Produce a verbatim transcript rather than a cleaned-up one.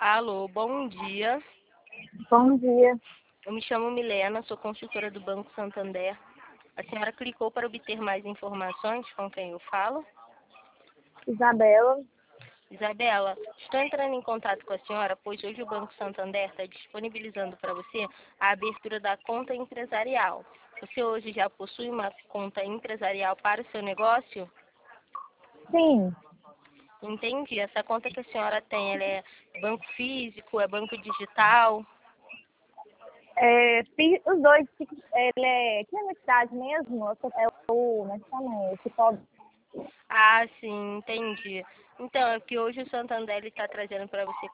Alô, bom dia. Bom dia, Eu me chamo Milena, sou consultora do Banco Santander. A senhora clicou para obter mais informações com quem eu falo? Isabela. Isabela, estou entrando em contato com a senhora, pois hoje o Banco Santander está disponibilizando para você a abertura da conta empresarial. Você hoje já possui uma conta empresarial para o seu negócio? Sim, Entendi. Essa conta que a senhora tem, ela é banco físico, é banco digital? é, fi- os dois, fi- ele é, que é na cidade mesmo, é o, como é que chama? Esse pobre. Ah, sim, entendi. Então, é que hoje o Santander está trazendo para você